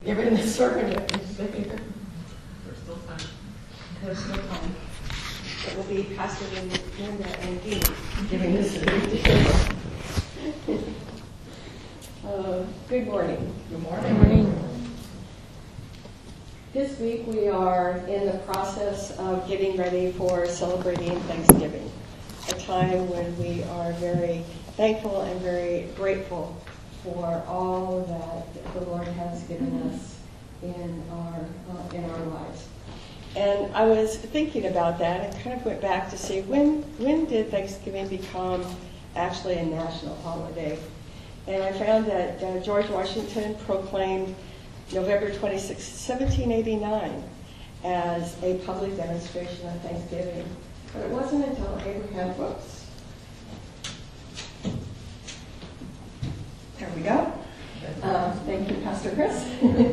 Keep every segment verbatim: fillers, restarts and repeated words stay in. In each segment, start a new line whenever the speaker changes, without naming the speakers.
Given the sermon,
There's still time.
there's still time. It will be Pastor Linda and Dean giving this certificate. uh, Good morning.
Good morning.
Good morning. This week we are in the process of getting ready for celebrating Thanksgiving, a time when we are very thankful and very grateful for all that the Lord has given us in our uh, in our lives. And I was thinking about that and kind of went back to see when when did Thanksgiving become actually a national holiday? And I found that uh, George Washington proclaimed November twenty-sixth, seventeen eighty-nine as a public demonstration of Thanksgiving. But it wasn't until Abraham, whoops, there we go. Uh, thank you, Pastor Chris.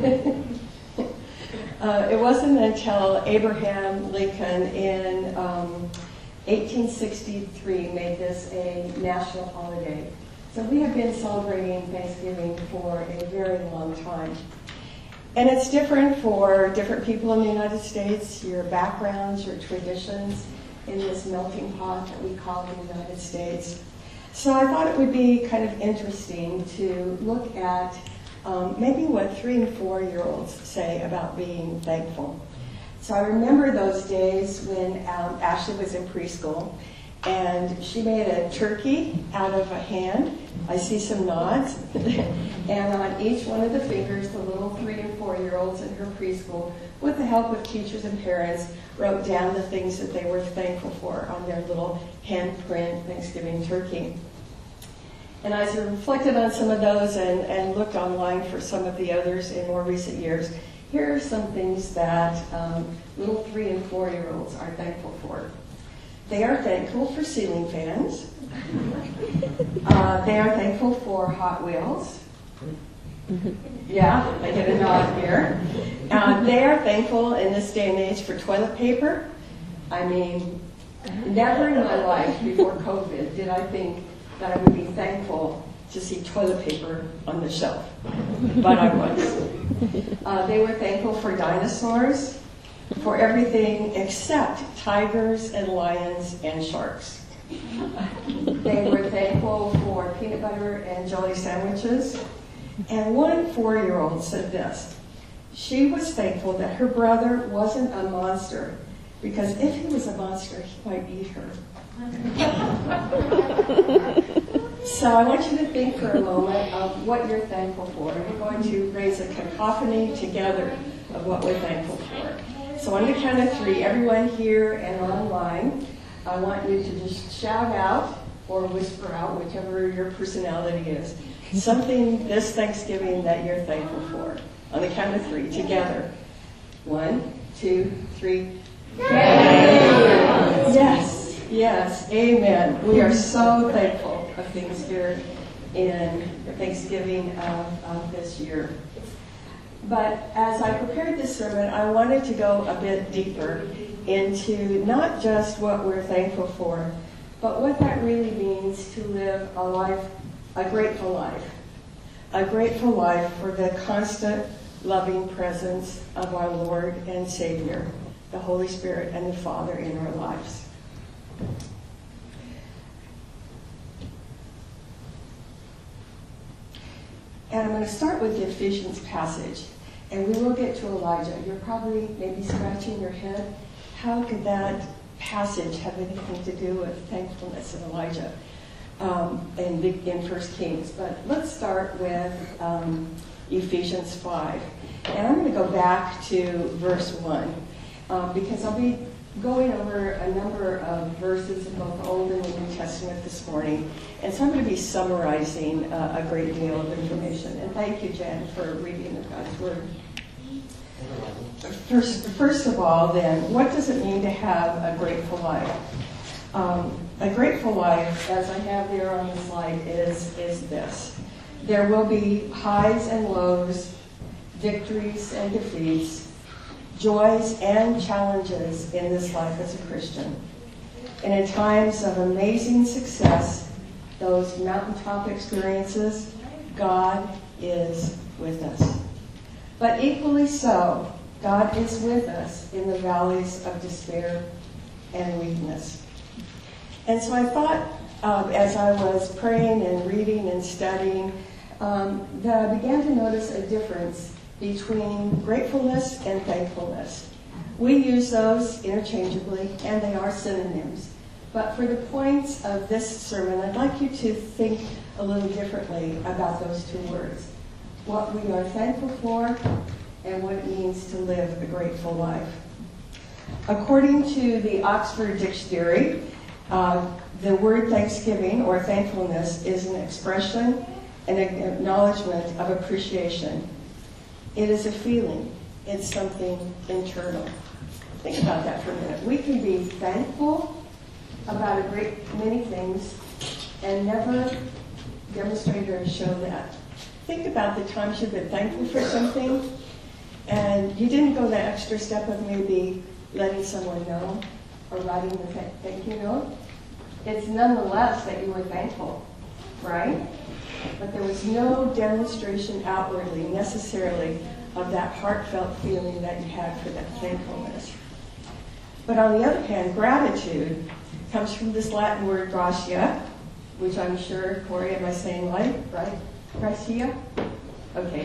uh, it wasn't until Abraham Lincoln in um, eighteen sixty-three made this a national holiday. So we have been celebrating Thanksgiving for a very long time. And it's different for different people in the United States, your backgrounds, your traditions in this melting pot that we call the United States. So I thought it would be kind of interesting to look at um, maybe what three and four-year-olds say about being thankful. So I remember those days when um, Ashley was in preschool, and she made a turkey out of a hand. I see some nods. And on each one of the fingers, the little three and four-year-olds in her preschool, with the help of teachers and parents, wrote down the things that they were thankful for on their little handprint Thanksgiving turkey. And as I reflected on some of those and, and looked online for some of the others in more recent years, here are some things that um, little three and four-year-olds are thankful for. They are thankful for ceiling fans. Uh, they are thankful for Hot Wheels. Yeah, I get a nod here. Uh, they are thankful in this day and age for toilet paper. I mean, never in my life before COVID did I think that I would be thankful to see toilet paper on the shelf. But I was. Uh, they were thankful for dinosaurs, for everything except tigers and lions and sharks. They were thankful for peanut butter and jelly sandwiches. And one four-year-old said this: she was thankful that her brother wasn't a monster, because if he was a monster, he might eat her. So I want you to think for a moment of what you're thankful for. We're going to raise a cacophony together of what we're thankful for. So on the count of three, everyone here and online, I want you to just shout out or whisper out, whichever your personality is, something this Thanksgiving that you're thankful for. On the count of three, together. One, two, three. Yes, yes, amen. We are so thankful of things here in Thanksgiving of, of this year. But as I prepared this sermon, I wanted to go a bit deeper into not just what we're thankful for, but what that really means to live a life, a grateful life. A grateful life for the constant, loving presence of our Lord and Savior, the Holy Spirit and the Father in our lives. And I'm going to start with the Ephesians passage, and we will get to Elijah. You're probably maybe scratching your head. How could that passage have anything to do with thankfulness of Elijah um, in, in First Kings? But let's start with um, Ephesians five. And I'm going to go back to verse one, um, because I'll be going over a number of verses in both the Old and the New Testament this morning. And so I'm going to be summarizing uh, a great deal of information. And thank you, Jen, for reading of God's Word. First, first of all, then, what does it mean to have a grateful life? Um, a grateful life, as I have there on the slide, is, is this. There will be highs and lows, victories and defeats, joys and challenges in this life as a Christian. And in times of amazing success, those mountaintop experiences, God is with us. But equally so, God is with us in the valleys of despair and weakness. And so I thought, um, as I was praying and reading and studying, um, that I began to notice a difference between gratefulness and thankfulness. We use those interchangeably, and they are synonyms. But for the points of this sermon, I'd like you to think a little differently about those two words. What we are thankful for and what it means to live a grateful life. According to the Oxford Dictionary, uh, the word thanksgiving or thankfulness is an expression and an acknowledgement of appreciation. It is a feeling. It's something internal. Think about that for a minute. We can be thankful about a great many things and never demonstrate or show that. Think about the times you've been thankful for something and you didn't go that extra step of maybe letting someone know or writing the th- thank you note. It's nonetheless that you were thankful, right? But there was no demonstration outwardly necessarily of that heartfelt feeling that you had for that thankfulness. But on the other hand, gratitude comes from this Latin word gratia, which I'm sure, Corey, am I saying right? Right? Gratia? Okay.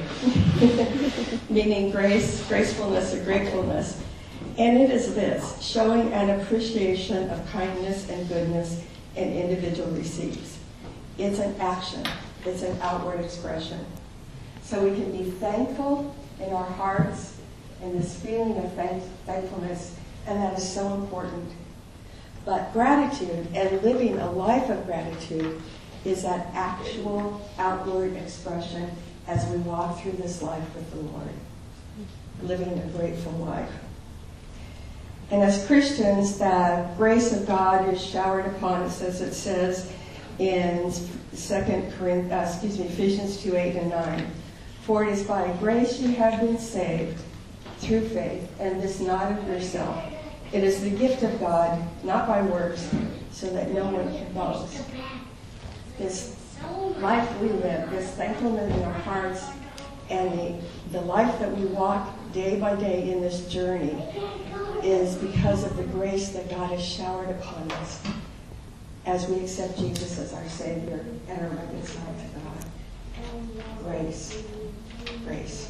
Meaning grace, gracefulness, or gratefulness. And it is this, showing an appreciation of kindness and goodness an individual receives. It's an action. It's an outward expression. So we can be thankful in our hearts and this feeling of thank- thankfulness, and that is so important. But gratitude and living a life of gratitude is that actual outward expression as we walk through this life with the Lord, living a grateful life. And as Christians, the grace of God is showered upon us, as it says in Second Corinthians, uh, excuse me, Ephesians two, eight and nine. For it is by grace you have been saved through faith, and this not of yourself. It is the gift of God, not by works, so that no one can boast. This life we live, this thankfulness in our hearts, and the, the life that we walk day by day in this journey is because of the grace that God has showered upon us as we accept Jesus as our Savior and are reconciled to God. Grace. Grace.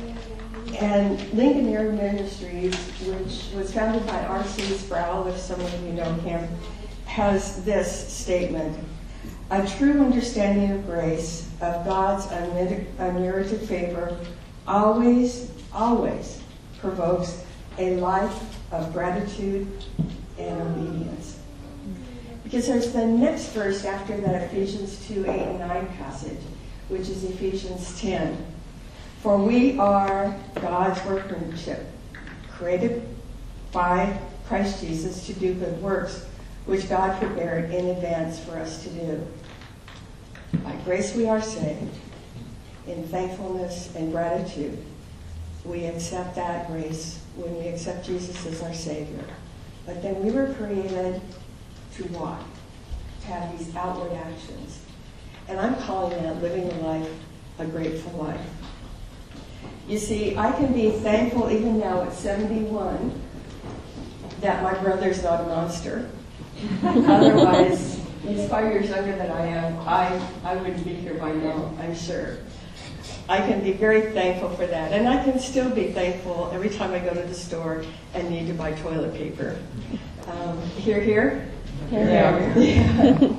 And Lincoln Air Ministries, which was founded by R C Sproul, if some of you know him, has this statement: a true understanding of grace, of God's unmerited favor, always, always provokes a life of gratitude and obedience. Because there's the next verse after that Ephesians two, eight and nine passage, which is Ephesians ten. For we are God's workmanship, created by Christ Jesus to do good works, which God prepared in advance for us to do. By grace we are saved. In thankfulness and gratitude, we accept that grace when we accept Jesus as our Savior. But then we were created to walk, to have these outward actions. And I'm calling that living a life, a grateful life. You see, I can be thankful even now at seventy-one that my brother's not a monster. Otherwise, he's five years younger than I am. I, I wouldn't be here by now, I'm sure. I can be very thankful for that. And I can still be thankful every time I go to the store and need to buy toilet paper. Um, here, here? Here,
Yeah.
here. Yeah.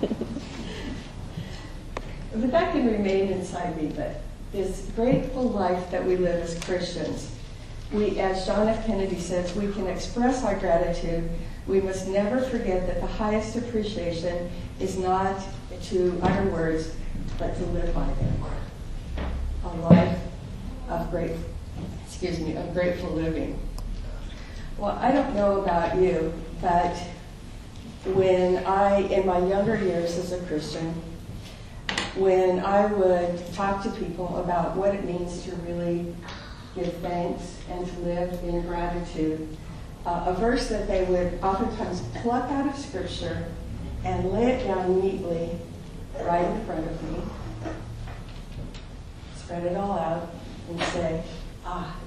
But that can remain inside me, but this grateful life that we live as Christians, we, as John F. Kennedy says, we can express our gratitude. We must never forget that the highest appreciation is not to utter words, but to live by them. A life of great, excuse me, of grateful living. Well, I don't know about you, but when I, in my younger years as a Christian, when I would talk to people about what it means to really give thanks and to live in gratitude, uh, a verse that they would oftentimes pluck out of Scripture and lay it down neatly right in front of me, spread it all out, and say, ah,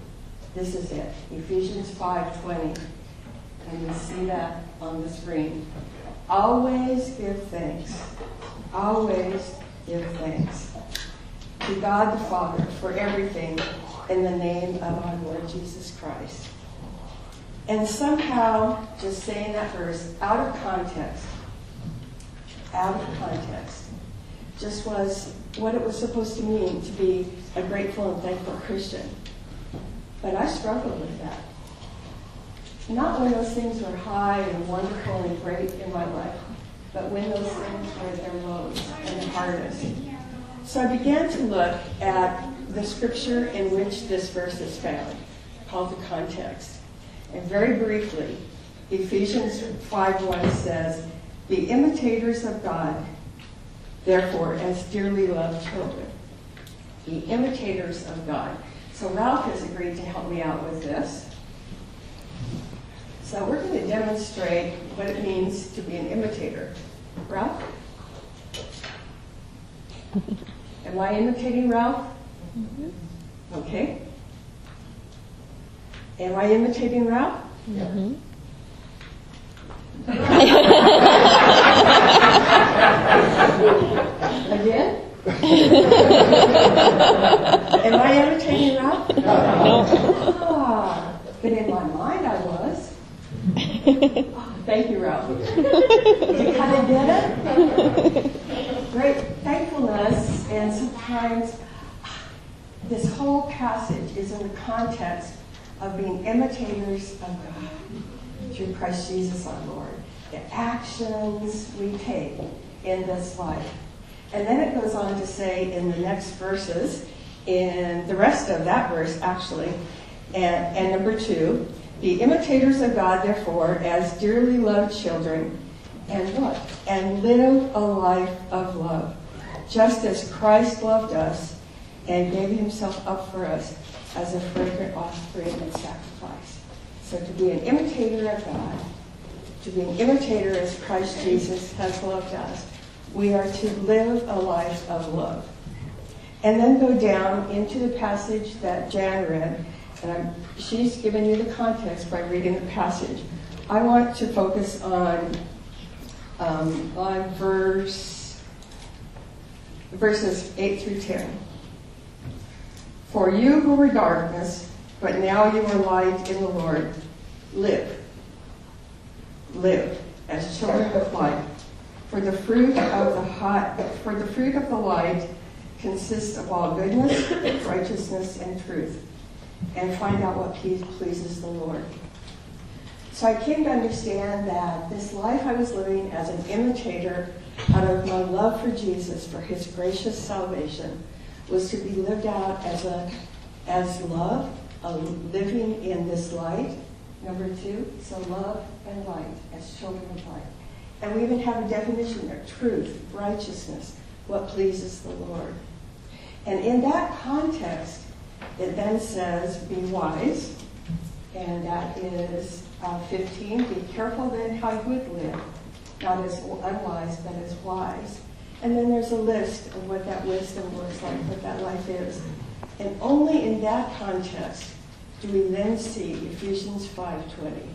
This is it, Ephesians five twenty. And you see that on the screen. Always give thanks. Always give thanks to God the Father for everything in the name of our Lord Jesus Christ. And somehow, just saying that verse out of context, out of context, just was what it was supposed to mean to be a grateful and thankful Christian. But I struggled with that. Not when those things were high and wonderful and great in my life, but when those things were their lows and the hardest. So I began to look at the scripture in which this verse is found, called the context. And very briefly, Ephesians five one says, "Be imitators of God, therefore, as dearly loved children." Be imitators of God. So Ralph has agreed to help me out with this. So we're going to demonstrate what it means to be an imitator. Ralph? Am I imitating Ralph?
Mm-hmm.
Okay. Am I imitating Ralph?
Mm-hmm.
Again? Am I imitating Ralph?
No.
Ah, but in my mind I was. Oh, thank you, Ralph. You kind of did it? Great thankfulness, and sometimes this whole passage is in the context of being imitators of God through Christ Jesus our Lord. The actions we take in this life. And then it goes on to say in the next verses, in the rest of that verse actually, and, and number two, be imitators of God, therefore, as dearly loved children, and what? And live a life of love, just as Christ loved us and gave himself up for us as a fragrant offering and sacrifice. So to be an imitator of God, to be an imitator as Christ Jesus has loved us, we are to live a life of love. And then go down into the passage that Jan read, and I'm, she's given you the context by reading the passage. I want to focus on um, on verse verses eight through ten. For you who were darkness, but now you are light in the Lord, live. Live as children of light. For the fruit of the hot, for the fruit of the light consists of all goodness, righteousness, and truth. And find out what pleases the Lord. So I came to understand that this life I was living as an imitator out of my love for Jesus, for his gracious salvation, was to be lived out as a as love, a living in this light. Number two, so love and light as children of light. And we even have a definition there, truth, righteousness, what pleases the Lord. And in that context, it then says, be wise, and that is uh, fifteen, be careful then how you would live, not as unwise, but as wise. And then there's a list of what that wisdom looks like, what that life is. And only in that context do we then see Ephesians five twenty.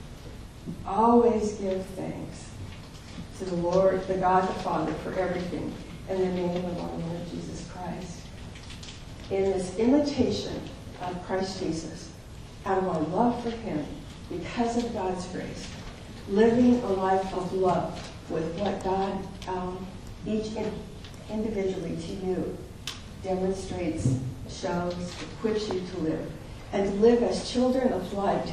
Always give thanks to the Lord, the God the Father, for everything in the name of our Lord Jesus Christ. In this imitation of Christ Jesus, out of our love for him, because of God's grace, living a life of love with what God, um, each in, individually to you, demonstrates, shows, equips you to live, and to live as children of light.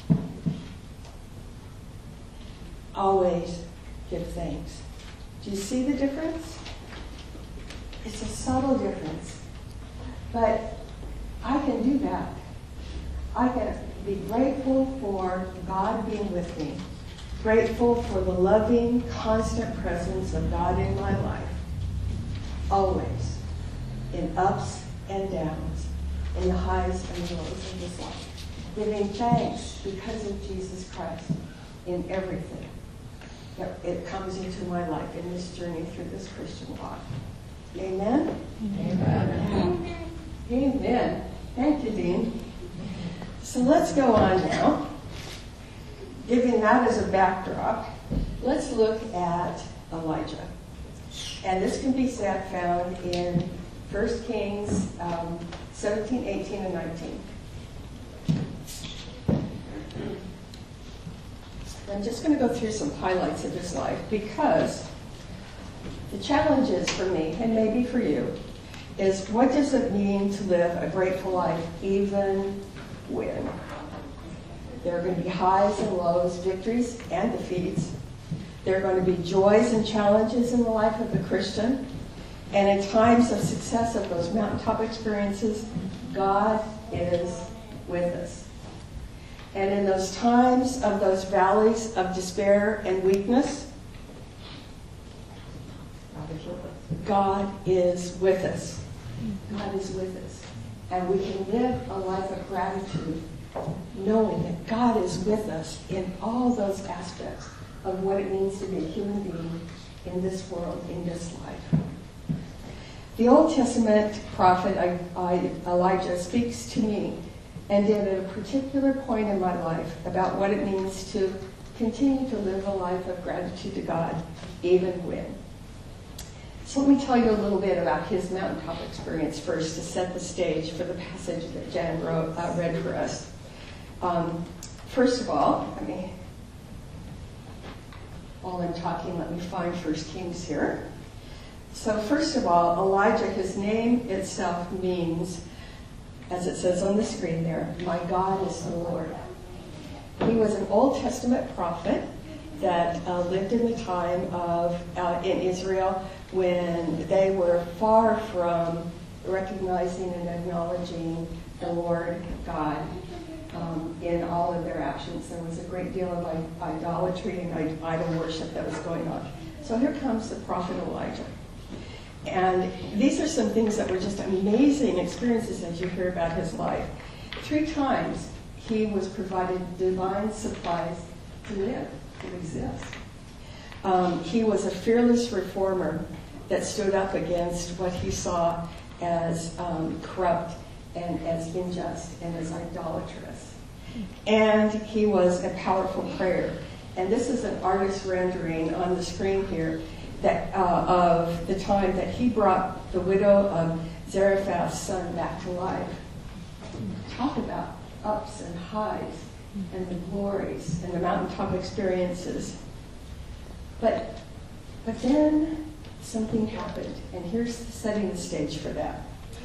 Always give thanks. Do you see the difference? It's a subtle difference. But I can do that. I can be grateful for God being with me, grateful for the loving, constant presence of God in my life, always, in ups and downs, in the highs and the lows of this life, giving thanks because of Jesus Christ in everything. It comes into my life in this journey through this Christian walk. Amen?
Amen.
Amen. Thank you, Dean. So let's go on now. Giving that as a backdrop, let's look at Elijah. And this can be set, found in First Kings um, seventeen, eighteen, and nineteen. I'm just going to go through some highlights of his life because the challenge is for me, and maybe for you, is what does it mean to live a grateful life even when there are going to be highs and lows, victories and defeats. There are going to be joys and challenges in the life of the Christian. And in times of success of those mountaintop experiences, God is with us. And in those times of those valleys of despair and weakness, God is with us. God is with us. And we can live a life of gratitude knowing that God is with us in all those aspects of what it means to be a human being in this world, in this life. The Old Testament prophet I, I, Elijah speaks to me and did at a particular point in my life about what it means to continue to live a life of gratitude to God, even when. So let me tell you a little bit about his mountaintop experience first to set the stage for the passage that Jan wrote, uh, read for us. Um, first of all, I mean, while I'm talking, let me find First Kings here. So first of all, Elijah, his name itself means, as it says on the screen there, my God is the Lord. He was an Old Testament prophet that uh, lived in the time of uh, in Israel when they were far from recognizing and acknowledging the Lord God um, in all of their actions. There was a great deal of idolatry and idol worship that was going on. So here comes the prophet Elijah. And these are some things that were just amazing experiences as you hear about his life. Three times he was provided divine supplies to live, to exist. Um, he was a fearless reformer that stood up against what he saw as um, corrupt and as unjust and as idolatrous. And he was a powerful prayer. And this is an artist's rendering on the screen here that uh, of the time that he brought the widow of Zarephath's son back to life. Talk about ups and highs and the glories and the mountaintop experiences. But, but then something happened, and here's setting the stage for that.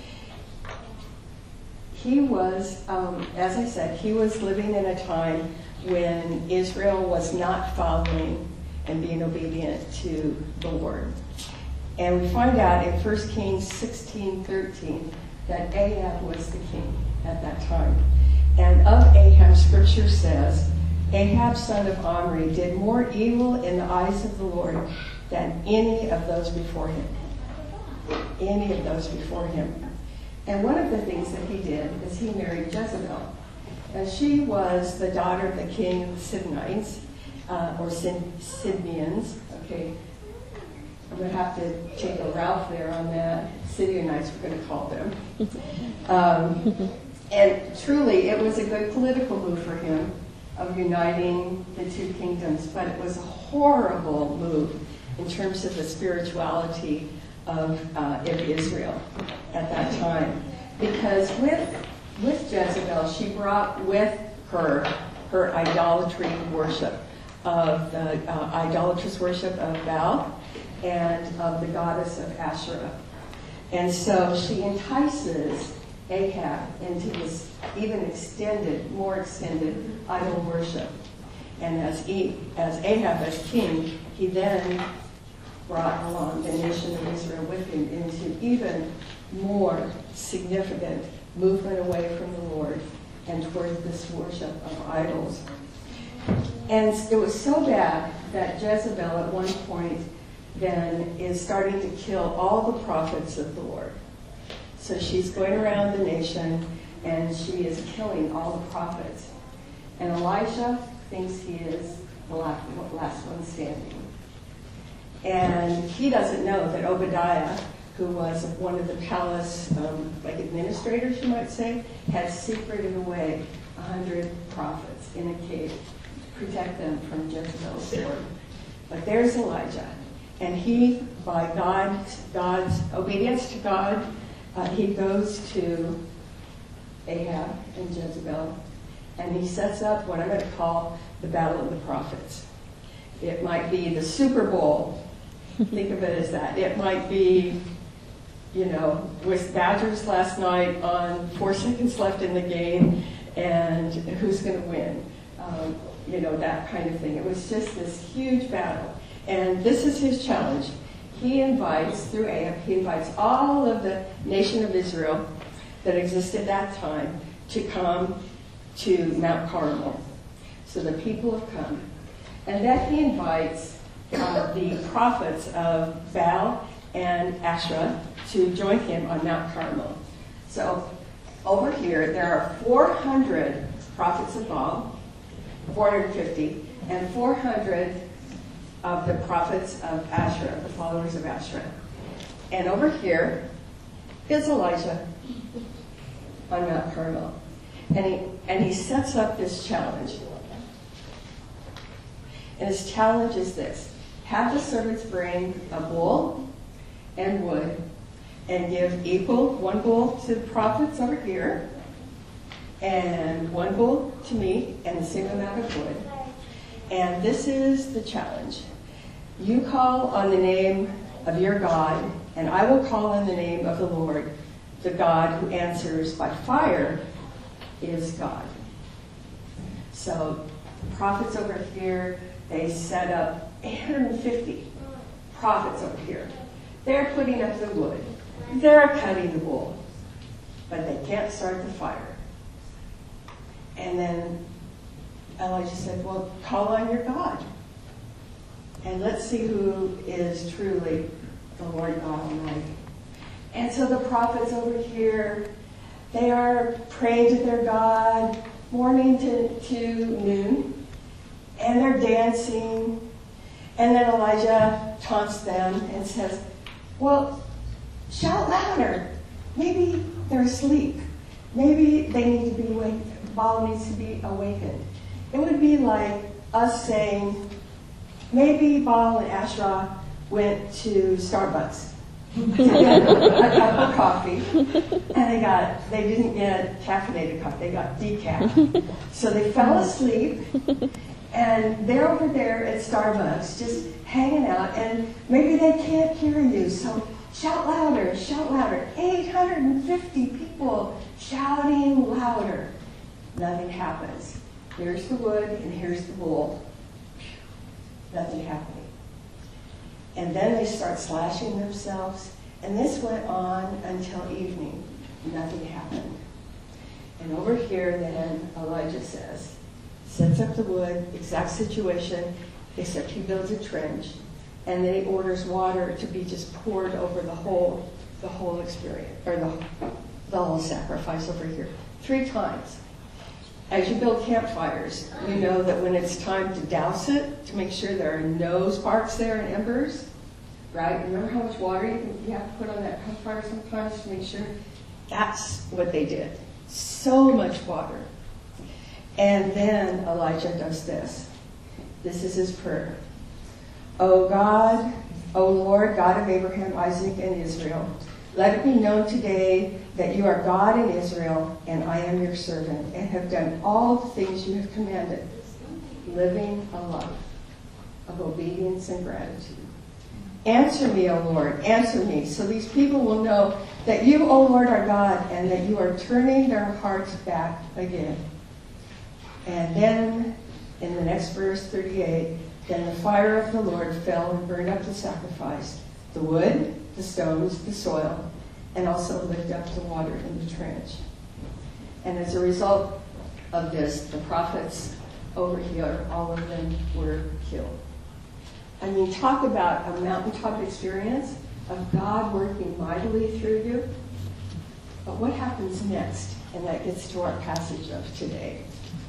He was, um, as I said, he was living in a time when Israel was not following and being obedient to the Lord. And we find out in First Kings sixteen thirteen that Ahab was the king at that time. And of Ahab, Scripture says, Ahab, son of Omri, did more evil in the eyes of the Lord than any of those before him. Any of those before him. And one of the things that he did is he married Jezebel. And she was the daughter of the king of the Sidonites, uh, or Sid- Sidonians. Okay, I'm going to have to take a Ralph there on that. Sidonites, we're going to call them. Um, and truly, it was a good political move for him of uniting the two kingdoms, but it was a horrible move in terms of the spirituality of, uh, of Israel at that time. Because with, with Jezebel, she brought with her her idolatry worship of the uh, idolatrous worship of Baal and of the goddess of Asherah. And so she entices Ahab into this even extended, more extended idol worship. And as, he, as Ahab, as king, he then brought along the nation of Israel with him into even more significant movement away from the Lord and toward this worship of idols. And it was so bad that Jezebel at one point then is starting to kill all the prophets of the Lord. So she's going around the nation and she is killing all the prophets. And Elijah thinks he is the last one standing. And he doesn't know that Obadiah who was one of the palace, um, like administrators, you might say, had secreted away a hundred prophets in a cave to protect them from Jezebel's sword. But there's Elijah, and he, by God's, God's obedience to God, uh, he goes to Ahab and Jezebel, and he sets up what I'm going to call the Battle of the Prophets. It might be the Super Bowl. Think of it as that. It might be, you know, with Badgers last night on four seconds left in the game, and who's going to win? Um, you know, that kind of thing. It was just this huge battle. And this is his challenge. He invites, through Ahab, he invites all of the nation of Israel that existed at that time to come to Mount Carmel. So the people have come. And then he invites uh, the prophets of Baal and Asherah to join him on Mount Carmel. So over here, there are four hundred prophets of Baal, four hundred fifty, and four hundred of the prophets of Asherah, the followers of Asherah. And over here is Elijah on Mount Carmel. And he, and he sets up this challenge. And his challenge is this: have the servants bring a bull and wood, and give equal, one bull to the prophets over here, and one bull to me, and the same amount of wood. And this is the challenge. You call on the name of your God, and I will call on the name of the Lord. The God who answers by fire is God. So the prophets over here, they set up eight hundred fifty prophets over here. They're putting up the wood. They're cutting the bull. But they can't start the fire. And then Elijah said, well, call on your God. And let's see who is truly the Lord God Almighty. And so the prophets over here, they are praying to their God morning to, to noon. And they're dancing. And then Elijah taunts them and says, well, shout louder. Maybe they're asleep. Maybe they need to be awake. Baal needs to be awakened. It would be like us saying, maybe Baal and Asherah went to Starbucks to get a cup of coffee, and they got they didn't get caffeinated coffee, they got decaf. So they fell asleep, and they're over there at Starbucks just hanging out, and maybe they can't hear you, so shout louder, shout louder. eight hundred fifty people shouting louder. Nothing happens. Here's the wood, and here's the bull. Nothing happening. And then they start slashing themselves, and this went on until evening. Nothing happened. And over here then, Elijah says, sets up the wood, exact situation, except he builds a trench, and then he orders water to be just poured over the whole, the whole experience, or the, the whole sacrifice over here, three times. As you build campfires, you know that when it's time to douse it, to make sure there are no sparks there and embers, right? Remember how much water you, you have to put on that campfire sometimes to make sure? That's what they did. So much water. And then Elijah does this. This is his prayer. O God, O Lord, God of Abraham, Isaac, and Israel, let it be known today that you are God in Israel, and I am your servant, and have done all the things you have commanded, living a life of obedience and gratitude. Answer me, O Lord, answer me, so these people will know that you, O Lord, are God, and that you are turning their hearts back again. And then, in the next verse, thirty-eight, then the fire of the Lord fell and burned up the sacrifice, the wood, the stones, the soil, and also lift up the water in the trench. And as a result of this, the prophets over here, all of them were killed. I mean, talk about a mountaintop experience of God working mightily through you. But what happens next? And that gets to our passage of today.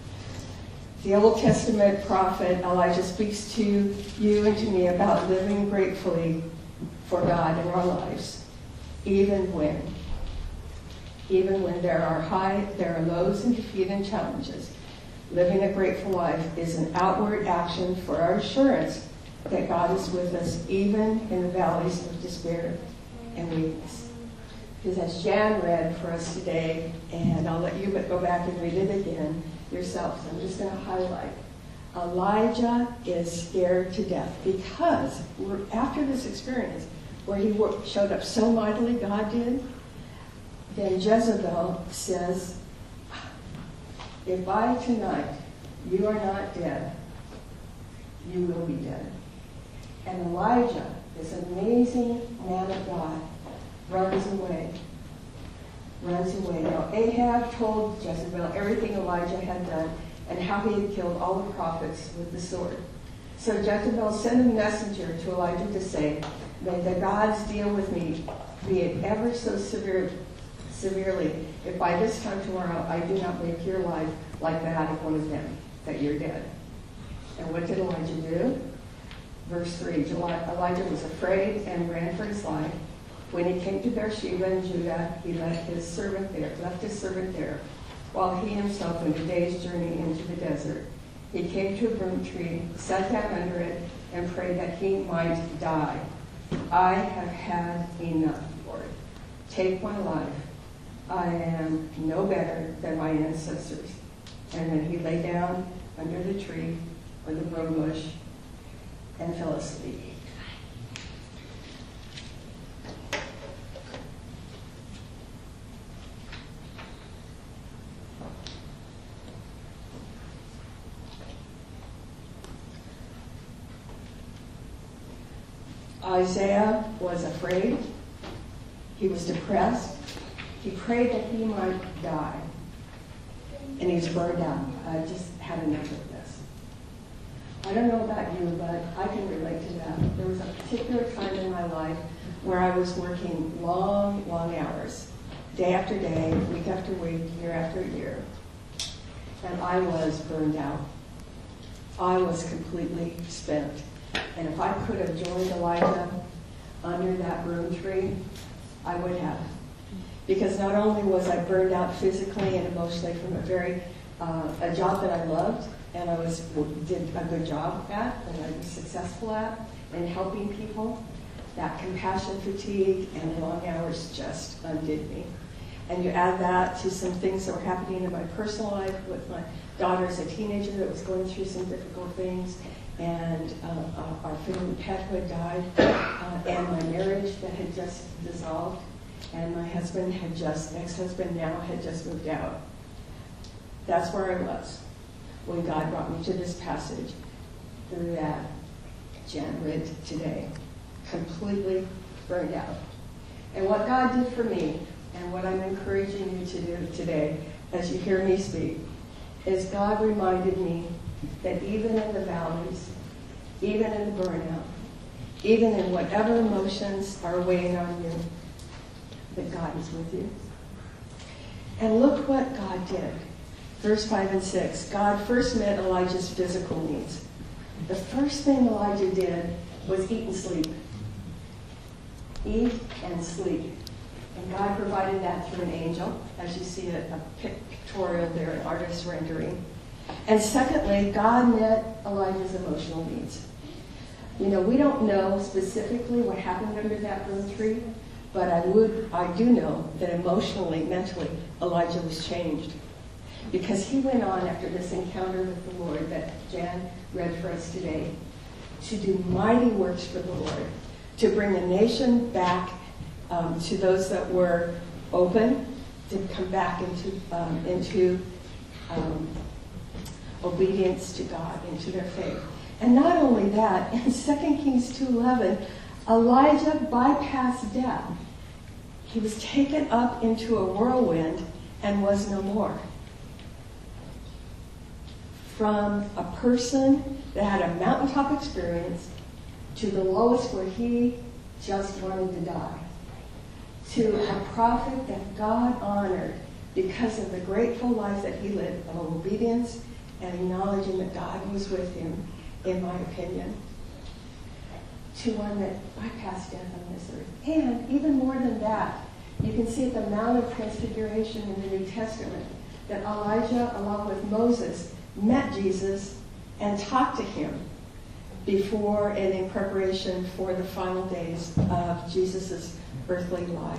The Old Testament prophet Elijah speaks to you and to me about living gratefully for God in our lives. even when. Even when there are high, there are lows and defeat and challenges. Living a grateful life is an outward action for our assurance that God is with us even in the valleys of despair and weakness. Because as Jan read for us today, and I'll let you go back and read it again yourself, so I'm just going to highlight. Elijah is scared to death because we're, after this experience where he worked, showed up so mightily, God did, then Jezebel says, if by tonight you are not dead, you will be dead. And Elijah, this amazing man of God, runs away. Runs away. Now Ahab told Jezebel everything Elijah had done and how he had killed all the prophets with the sword. So Jezebel sent a messenger to Elijah to say, may the gods deal with me, be it ever so severe, severely, if by this time tomorrow I do not make your life like that of one of them, that you're dead. And what did Elijah do? Verse three, Elijah was afraid and ran for his life. When he came to Beersheba in Judah, he left his servant there, left his servant there, while he himself went a day's journey into the desert. He came to a broom tree, sat down under it, and prayed that he might die. I have had enough, Lord. Take my life. I am no better than my ancestors. And then he lay down under the tree or the broom bush and fell asleep. Isaiah was afraid. He was depressed. He prayed that he might die. And he's burned out. I just had enough of this. I don't know about you, but I can relate to that. There was a particular time in my life where I was working long, long hours, day after day, week after week, year after year. And I was burned out. I was completely spent. And if I could have joined Elijah under that broom tree, I would have. Because not only was I burned out physically and emotionally from a very, uh, a job that I loved, and I was did a good job at, and I was successful at, and helping people, that compassion fatigue and long hours just undid me. And you add that to some things that were happening in my personal life with my daughter as a teenager that was going through some difficult things, and uh, our family pet who had died, uh, and my marriage that had just dissolved, and my husband had just, ex-husband now, had just moved out. That's where I was when God brought me to this passage that Jan read today. Completely burned out. And what God did for me, and what I'm encouraging you to do today as you hear me speak, is God reminded me that even in the valleys, even in the burnout, even in whatever emotions are weighing on you, that God is with you. And look what God did. Verse five and six. God first met Elijah's physical needs. The first thing Elijah did was eat and sleep. Eat and sleep. And God provided that through an angel, as you see a, a pictorial there, an artist's rendering. And secondly, God met Elijah's emotional needs. You know, we don't know specifically what happened under that broom tree, but I would, I do know that emotionally, mentally, Elijah was changed. Because he went on after this encounter with the Lord that Jan read for us today, to do mighty works for the Lord, to bring the nation back um, to those that were open, to come back into, um, into um, obedience to God, into their faith. And not only that, in Second Kings two eleven, Elijah bypassed death. He was taken up into a whirlwind and was no more. From a person that had a mountaintop experience to the lowest where he just wanted to die, to a prophet that God honored because of the grateful life that he lived of obedience and acknowledging that God was with him, in my opinion. to one that bypassed death on this earth. And even more than that, you can see at the Mount of Transfiguration in the New Testament that Elijah, along with Moses, met Jesus and talked to him before and in preparation for the final days of Jesus' earthly life.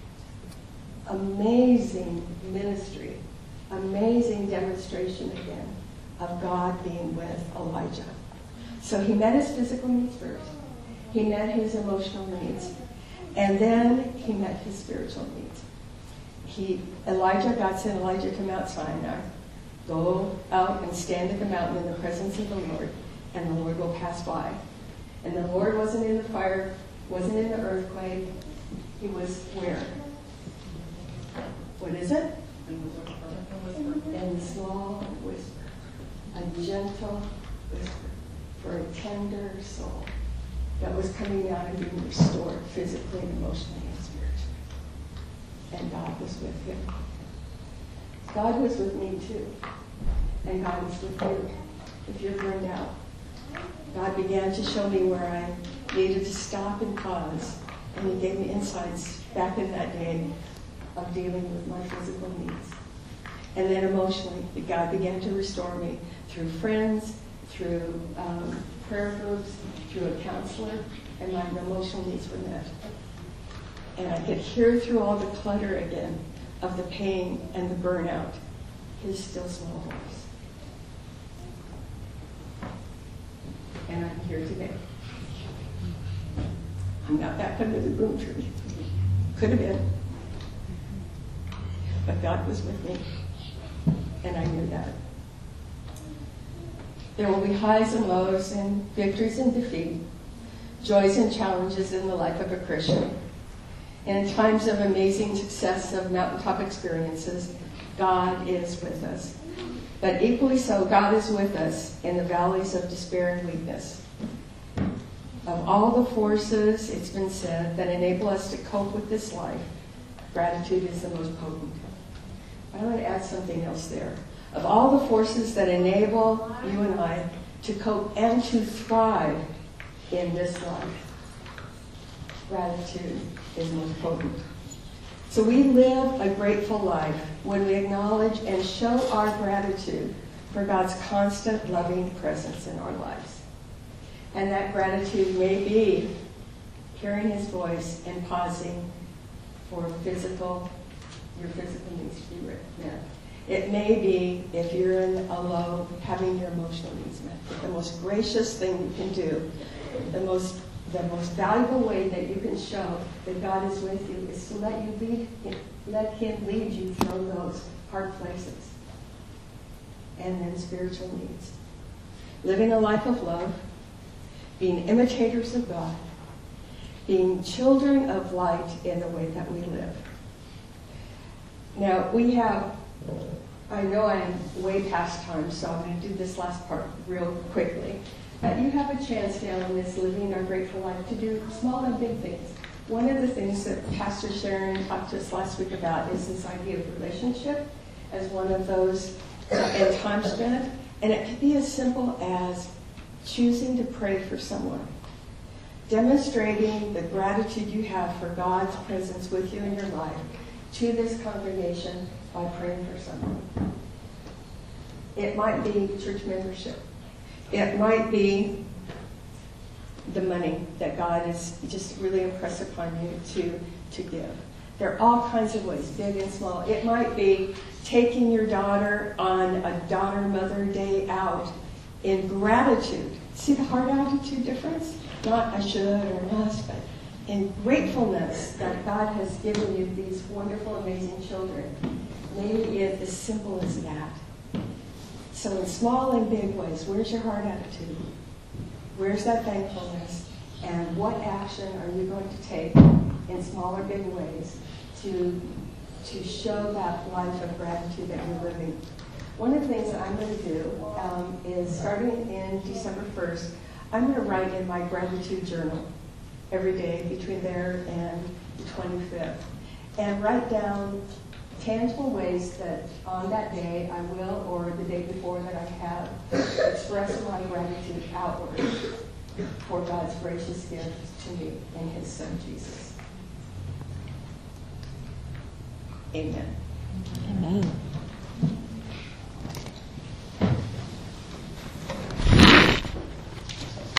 Amazing ministry, amazing demonstration again of God being with Elijah. So he met his physical needs first. He met his emotional needs. And then he met his spiritual needs. He, Elijah, God sent Elijah to Mount Sinai. Go out and stand at the mountain in the presence of the Lord, and the Lord will pass by. And the Lord wasn't in the fire, wasn't in the earthquake. He was where? What is it? In a small whisper. A gentle whisper for a tender soul that was coming out and being restored physically, emotionally, and spiritually. And God was with him. God was with me too. And God is with you if you're burned out. God began to show me where I needed to stop and pause. And he gave me insights back in that day of dealing with my physical needs. And then emotionally, God began to restore me through friends, through um, prayer groups, through a counselor, and my emotional needs were met. And I could hear through all the clutter again of the pain and the burnout, his still small voice. And I'm here today. I'm not that under the broom tree. Could have been. But God was with me. And I knew that. There will be highs and lows and victories and defeat, joys and challenges in the life of a Christian. And in times of amazing success of mountaintop experiences, God is with us. But equally so, God is with us in the valleys of despair and weakness. Of all the forces, it's been said, that enable us to cope with this life, gratitude is the most potent. I want to add something else there. Of all the forces that enable you and I to cope and to thrive in this life, gratitude is most potent. So we live a grateful life when we acknowledge and show our gratitude for God's constant loving presence in our lives. And that gratitude may be hearing his voice and pausing for physical, your physical needs to be met. It may be, if you're in a low, having your emotional needs met. But the most gracious thing you can do, the most the most valuable way that you can show that God is with you is to let you lead him, let him lead you through those hard places. And then spiritual needs. Living a life of love, being imitators of God, being children of light in the way that we live. Now, we have, I know I'm way past time, so I'm going to do this last part real quickly. But you have a chance now in this Living Our Grateful Life to do small and big things. One of the things that Pastor Sharon talked to us last week about is this idea of relationship as one of those, uh, and time spent. And it could be as simple as choosing to pray for someone. Demonstrating the gratitude you have for God's presence with you in your life to this congregation by praying for someone. It might be church membership. It might be the money that God is just really impressed upon you to, to give. There are all kinds of ways, big and small. It might be taking your daughter on a daughter-mother day out in gratitude. See the heart attitude difference? Not I should or must, but in gratefulness that God has given you these wonderful, amazing children. Maybe it's as simple as that. So in small and big ways, where's your heart attitude? Where's that thankfulness? And what action are you going to take in small or big ways to, to show that life of gratitude that you're living? One of the things that I'm going to do um, is starting in December first, I'm going to write in my gratitude journal every day between there and the twenty-fifth. And write down tangible ways that on that day I will, or the day before that I have, expressed my gratitude outward. for God's gracious gift to me in his son Jesus. Amen.
Amen.